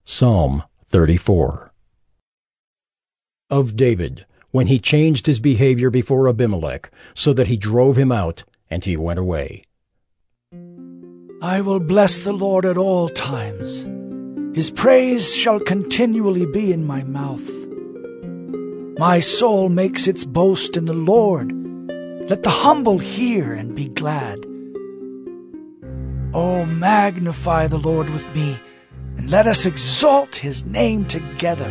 Psalm 34. Of David, when he changed his behavior before Abimelech, so that he drove him out, and he went away. I will bless the Lord at all times. His praise shall continually be in my mouth. My soul makes its boast in the Lord. Let the humble hear and be glad. Oh, magnify the Lord with me, and let us exalt his name together.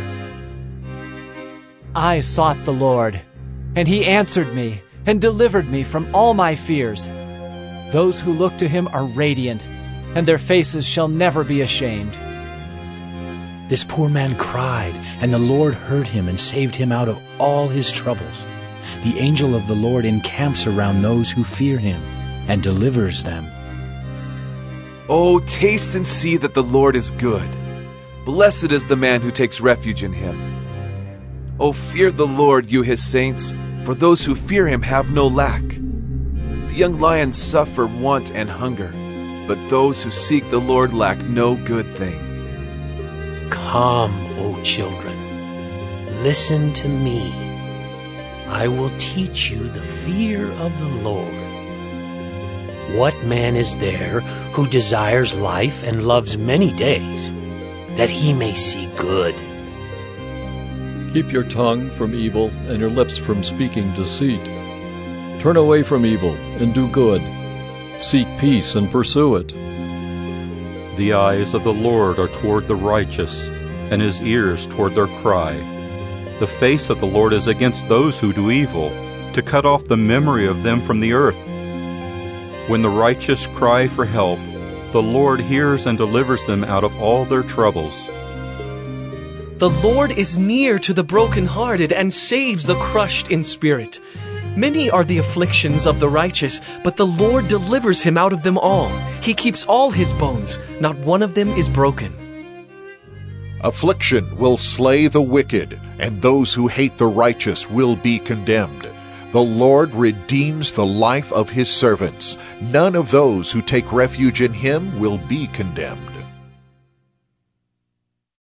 I sought the Lord, and he answered me and delivered me from all my fears. Those who look to him are radiant, and their faces shall never be ashamed. This poor man cried, and the Lord heard him and saved him out of all his troubles. The angel of the Lord encamps around those who fear him and delivers them. Oh, taste and see that the Lord is good. Blessed is the man who takes refuge in him. Oh, fear the Lord, you his saints, for those who fear him have no lack. The young lions suffer want and hunger, but those who seek the Lord lack no good thing. Come, O children, listen to me. I will teach you the fear of the Lord. What man is there who desires life and loves many days, that he may see good? Keep your tongue from evil and your lips from speaking deceit. Turn away from evil and do good. Seek peace and pursue it. The eyes of the Lord are toward the righteous, and his ears toward their cry. The face of the Lord is against those who do evil, to cut off the memory of them from the earth. When the righteous cry for help, the Lord hears and delivers them out of all their troubles. The Lord is near to the brokenhearted and saves the crushed in spirit. Many are the afflictions of the righteous, but the Lord delivers him out of them all. He keeps all his bones, not one of them is broken. Affliction will slay the wicked, and those who hate the righteous will be condemned. The Lord redeems the life of his servants. None of those who take refuge in him will be condemned.